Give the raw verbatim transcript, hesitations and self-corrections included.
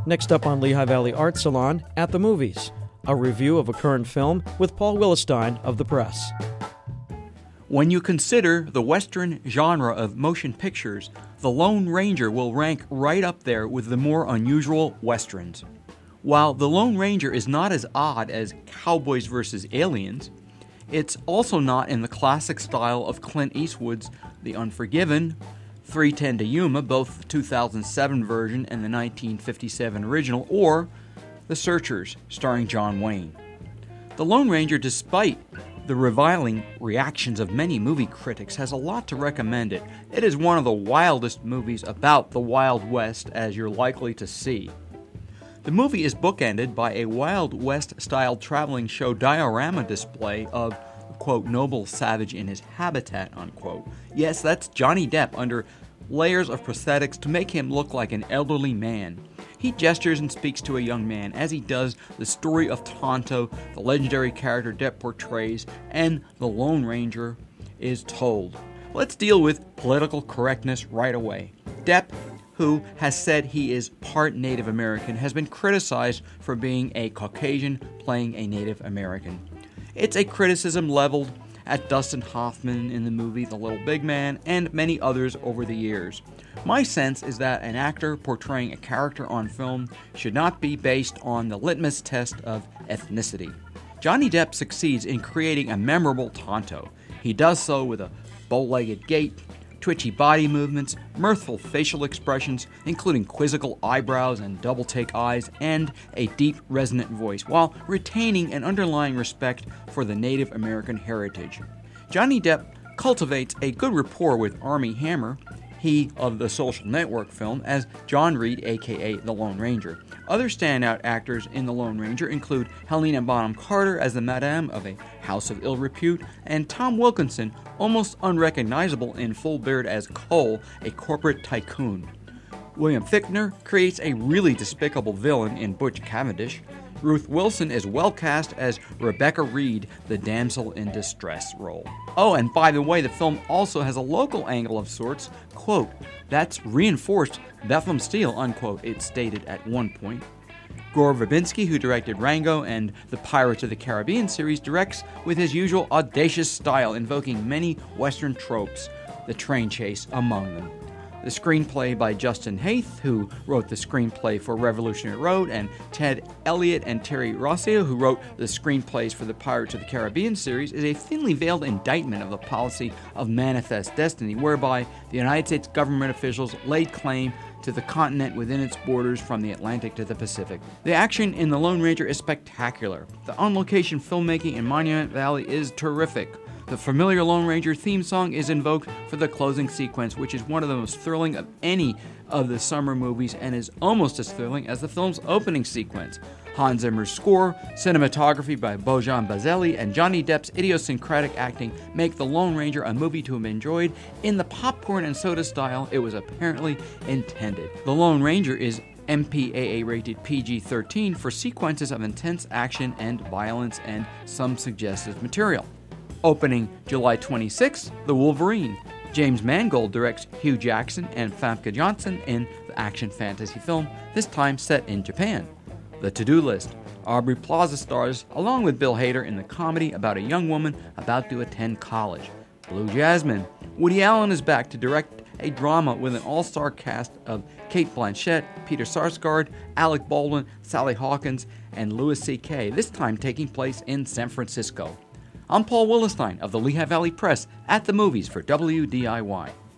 Next up on Lehigh Valley Art Salon, At the Movies, a review of a current film with Paul Willestein of The Press. When you consider the Western genre of motion pictures, The Lone Ranger will rank right up there with the more unusual Westerns. While The Lone Ranger is not as odd as Cowboys versus Aliens, it's also not in the classic style of Clint Eastwood's The Unforgiven, three ten to Yuma, both the two thousand seven version and the nineteen fifty-seven original, or The Searchers, starring John Wayne. The Lone Ranger, despite the reviling reactions of many movie critics, has a lot to recommend it. It is one of the wildest movies about the Wild West as you're likely to see. The movie is bookended by a Wild West-style traveling show diorama display of, quote, noble savage in his habitat, unquote. Yes, that's Johnny Depp under layers of prosthetics to make him look like an elderly man. He gestures and speaks to a young man as he does the story of Tonto, the legendary character Depp portrays, and the Lone Ranger is told. Let's deal with political correctness right away. Depp, who has said he is part Native American, has been criticized for being a Caucasian playing a Native American. It's a criticism leveled at Dustin Hoffman in the movie The Little Big Man and many others over the years. My sense is that an actor portraying a character on film should not be based on the litmus test of ethnicity. Johnny Depp succeeds in creating a memorable Tonto. He does so with a bow-legged gait, twitchy body movements, mirthful facial expressions, including quizzical eyebrows and double-take eyes, and a deep, resonant voice, while retaining an underlying respect for the Native American heritage. Johnny Depp cultivates a good rapport with Armie Hammer, he of the Social Network film, as John Reed, aka the Lone Ranger. Other standout actors in The Lone Ranger include Helena Bonham Carter as the Madame of a House of Ill Repute, and Tom Wilkinson, almost unrecognizable in full beard as Cole, a corporate tycoon. William Fichtner creates a really despicable villain in Butch Cavendish. Ruth Wilson is well cast as Rebecca Reed, the damsel in distress role. Oh, and by the way, the film also has a local angle of sorts. Quote, that's reinforced Bethlehem Steel, unquote, it's stated at one point. Gore Verbinski, who directed Rango and the Pirates of the Caribbean series, directs with his usual audacious style, invoking many Western tropes, the train chase among them. The screenplay by Justin Haith, who wrote the screenplay for Revolutionary Road, and Ted Elliott and Terry Rossio, who wrote the screenplays for the Pirates of the Caribbean series, is a thinly veiled indictment of the policy of Manifest Destiny, whereby the United States government officials laid claim to the continent within its borders from the Atlantic to the Pacific. The action in The Lone Ranger is spectacular. The on-location filmmaking in Monument Valley is terrific. The familiar Lone Ranger theme song is invoked for the closing sequence, which is one of the most thrilling of any of the summer movies and is almost as thrilling as the film's opening sequence. Hans Zimmer's score, cinematography by Bojan Bazelli, and Johnny Depp's idiosyncratic acting make The Lone Ranger a movie to be enjoyed in the popcorn and soda style it was apparently intended. The Lone Ranger is M P A A rated P G thirteen for sequences of intense action and violence and some suggestive material. Opening July twenty-sixth, The Wolverine. James Mangold directs Hugh Jackson and Famke Janssen in the action fantasy film, this time set in Japan. The To-Do List. Aubrey Plaza stars along with Bill Hader in the comedy about a young woman about to attend college. Blue Jasmine. Woody Allen is back to direct a drama with an all-star cast of Cate Blanchett, Peter Sarsgaard, Alec Baldwin, Sally Hawkins, and Louis C K, this time taking place in San Francisco. I'm Paul Willestein of the Lehigh Valley Press at the Movies for W D I Y.